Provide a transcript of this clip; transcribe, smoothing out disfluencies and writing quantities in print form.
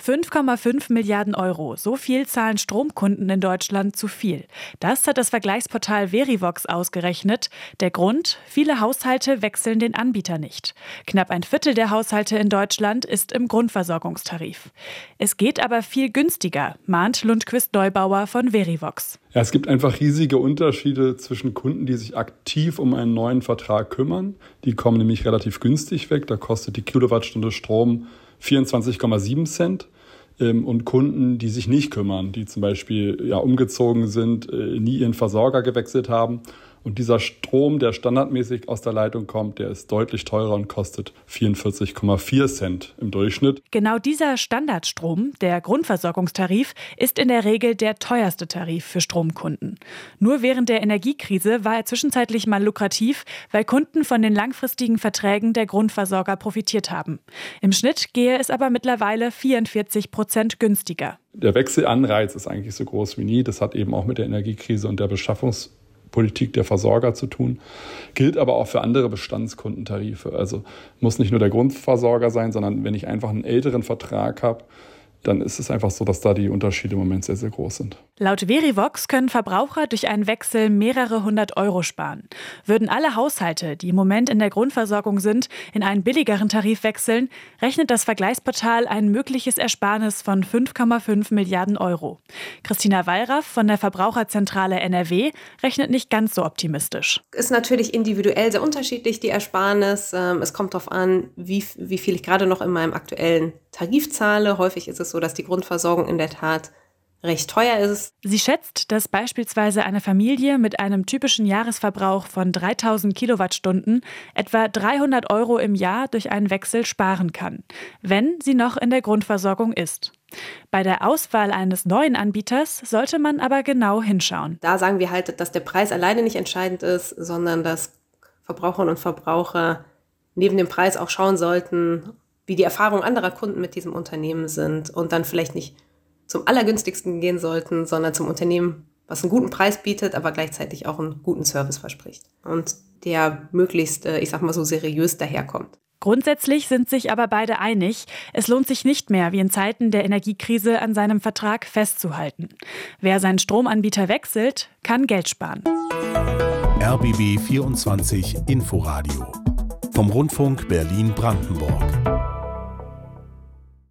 5,5 Milliarden Euro. So viel zahlen Stromkunden in Deutschland zu viel. Das hat das Vergleichsportal Verivox ausgerechnet. Der Grund? Viele Haushalte wechseln den Anbieter nicht. Knapp ein Viertel der Haushalte in Deutschland ist im Grundversorgungstarif. Es geht aber viel günstiger, mahnt Lundquist-Neubauer von Verivox. Ja, es gibt einfach riesige Unterschiede zwischen Kunden, die sich aktiv um einen neuen Vertrag kümmern. Die kommen nämlich relativ günstig weg. Da kostet die Kilowattstunde Strom 24,7 Cent. Und Kunden, die sich nicht kümmern, die zum Beispiel umgezogen sind, nie ihren Versorger gewechselt haben. Und dieser Strom, der standardmäßig aus der Leitung kommt, der ist deutlich teurer und kostet 44,4 Cent im Durchschnitt. Genau dieser Standardstrom, der Grundversorgungstarif, ist in der Regel der teuerste Tarif für Stromkunden. Nur während der Energiekrise war er zwischenzeitlich mal lukrativ, weil Kunden von den langfristigen Verträgen der Grundversorger profitiert haben. Im Schnitt gehe es aber mittlerweile 44% günstiger. Der Wechselanreiz ist eigentlich so groß wie nie. Das hat eben auch mit der Energiekrise und der Beschaffungs Politik der Versorger zu tun, gilt aber auch für andere Bestandskundentarife. Also muss nicht nur der Grundversorger sein, sondern wenn ich einfach einen älteren Vertrag habe, dann ist es einfach so, dass da die Unterschiede im Moment sehr, sehr groß sind. Laut Verivox können Verbraucher durch einen Wechsel mehrere hundert Euro sparen. Würden alle Haushalte, die im Moment in der Grundversorgung sind, in einen billigeren Tarif wechseln, rechnet das Vergleichsportal ein mögliches Ersparnis von 5,5 Milliarden Euro. Christina Wallraff von der Verbraucherzentrale NRW rechnet nicht ganz so optimistisch. Ist natürlich individuell sehr unterschiedlich, die Ersparnis. Es kommt darauf an, wie viel ich gerade noch in meinem aktuellen Tarif zahle. Häufig ist es so, dass die Grundversorgung in der Tat recht teuer ist. Sie schätzt, dass beispielsweise eine Familie mit einem typischen Jahresverbrauch von 3000 Kilowattstunden etwa 300 Euro im Jahr durch einen Wechsel sparen kann, wenn sie noch in der Grundversorgung ist. Bei der Auswahl eines neuen Anbieters sollte man aber genau hinschauen. Da sagen wir halt, dass der Preis alleine nicht entscheidend ist, sondern dass Verbraucherinnen und Verbraucher neben dem Preis auch schauen sollten, wie die Erfahrungen anderer Kunden mit diesem Unternehmen sind und dann vielleicht nicht zum allergünstigsten gehen sollten, sondern zum Unternehmen, was einen guten Preis bietet, aber gleichzeitig auch einen guten Service verspricht und der möglichst, so seriös daherkommt. Grundsätzlich sind sich aber beide einig, es lohnt sich nicht mehr, wie in Zeiten der Energiekrise, an seinem Vertrag festzuhalten. Wer seinen Stromanbieter wechselt, kann Geld sparen. RBB 24 Inforadio vom Rundfunk Berlin-Brandenburg.